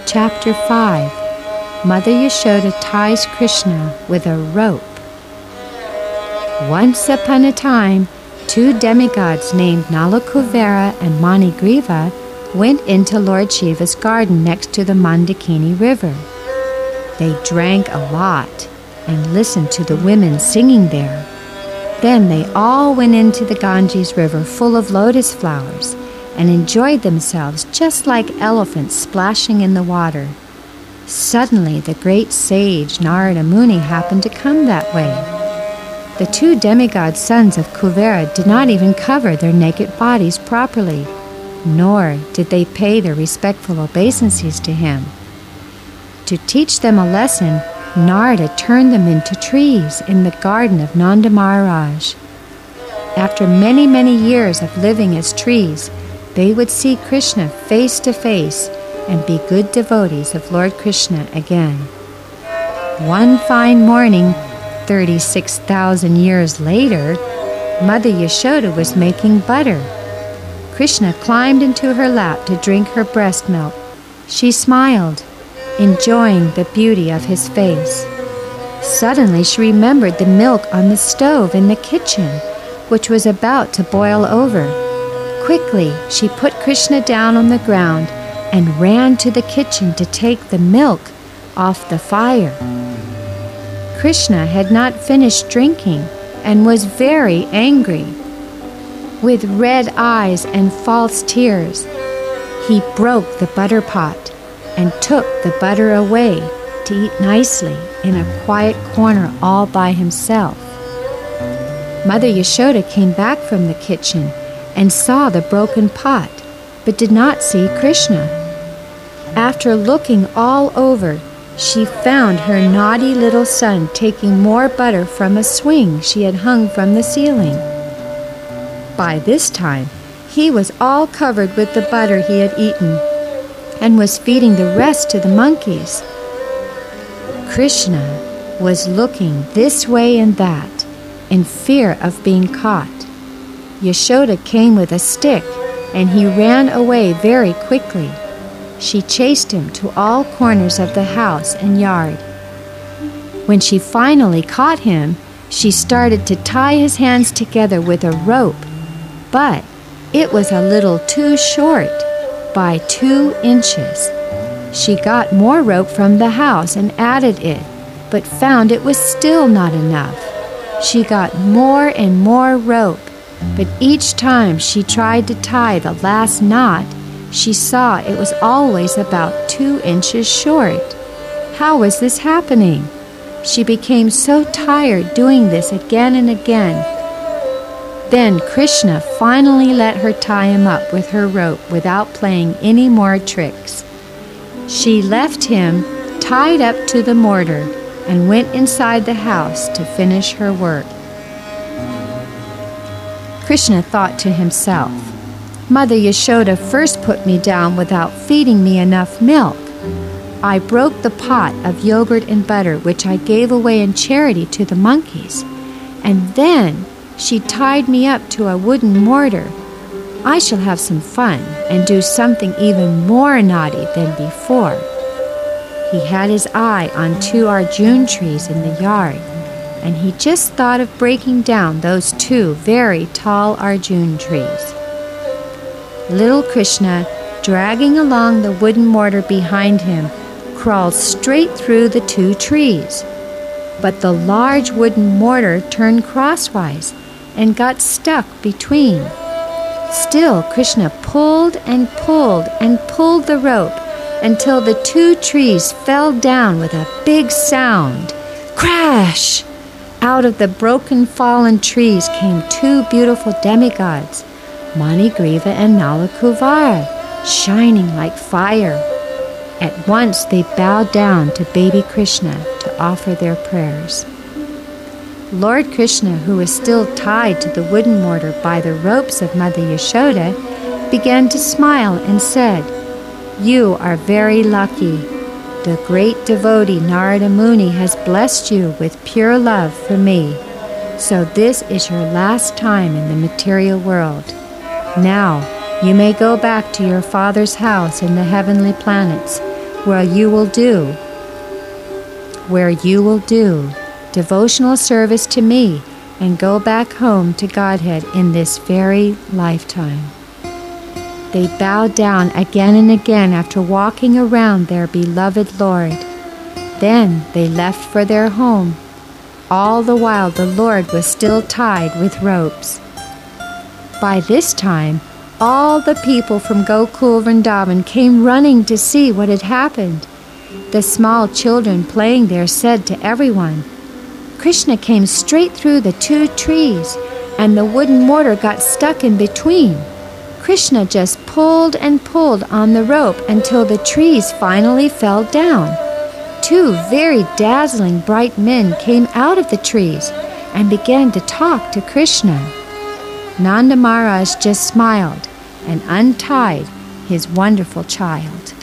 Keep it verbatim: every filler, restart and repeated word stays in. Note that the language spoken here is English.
Chapter five. Mother Yashoda ties Krishna with a rope. Once upon a time, two demigods named Nala Kuvera and Manigriva went into Lord Shiva's garden next to the Mandakini river. They drank a lot and listened to the women singing there. Then they all went into the Ganges River full of lotus flowers and enjoyed themselves just like elephants splashing in the water. Suddenly, the great sage Narada Muni happened to come that way. The two demigod sons of Kuvera did not even cover their naked bodies properly, nor did they pay their respectful obeisances to him. To teach them a lesson, Narada turned them into trees in the garden of Nanda Maharaj. After many, many years of living as trees, they would see Krishna face to face and be good devotees of Lord Krishna again. One fine morning, thirty-six thousand years later, Mother Yashoda was making butter. Krishna climbed into her lap to drink her breast milk. She smiled, enjoying the beauty of his face. Suddenly she remembered the milk on the stove in the kitchen, which was about to boil over. Quickly, she put Krishna down on the ground and ran to the kitchen to take the milk off the fire. Krishna had not finished drinking and was very angry. With red eyes and false tears, he broke the butter pot and took the butter away to eat nicely in a quiet corner all by himself. Mother Yashoda came back from the kitchen and saw the broken pot, but did not see Krishna. After looking all over, she found her naughty little son taking more butter from a swing she had hung from the ceiling. By this time, he was all covered with the butter he had eaten and was feeding the rest to the monkeys. Krishna was looking this way and that in fear of being caught. Yashoda came with a stick, and he ran away very quickly. She chased him to all corners of the house and yard. When she finally caught him, she started to tie his hands together with a rope, but it was a little too short, by two inches. She got more rope from the house and added it, but found it was still not enough. She got more and more rope, but each time she tried to tie the last knot, she saw it was always about two inches short. How was this happening? She became so tired doing this again and again. Then Krishna finally let her tie him up with her rope without playing any more tricks. She left him tied up to the mortar and went inside the house to finish her work. Krishna thought to himself, Mother Yashoda first put me down without feeding me enough milk. I broke the pot of yogurt and butter which I gave away in charity to the monkeys, and then she tied me up to a wooden mortar. I shall have some fun and do something even more naughty than before. He had his eye on two Arjun trees in the yard, and he just thought of breaking down those two very tall Arjun trees. Little Krishna, dragging along the wooden mortar behind him, crawled straight through the two trees. But the large wooden mortar turned crosswise and got stuck between. Still, Krishna pulled and pulled and pulled the rope until the two trees fell down with a big sound. Crash! Out of the broken fallen trees came two beautiful demigods, Manigriva and Nala Kuvera, shining like fire. At once they bowed down to baby Krishna to offer their prayers. Lord Krishna, who was still tied to the wooden mortar by the ropes of Mother Yashoda, began to smile and said, You are very lucky. The great devotee Narada Muni has blessed you with pure love for me. So this is your last time in the material world. Now you may go back to your father's house in the heavenly planets where you will do, where you will do devotional service to me and go back home to Godhead in this very lifetime. They bowed down again and again after walking around their beloved Lord. Then they left for their home. All the while the Lord was still tied with ropes. By this time, all the people from Gokul Vrindavan came running to see what had happened. The small children playing there said to everyone, "Krishna came straight through the two trees, and the wooden mortar got stuck in between. Krishna just pulled and pulled on the rope until the trees finally fell down. Two very dazzling bright men came out of the trees and began to talk to Krishna." Nanda Maharaj just smiled and untied his wonderful child.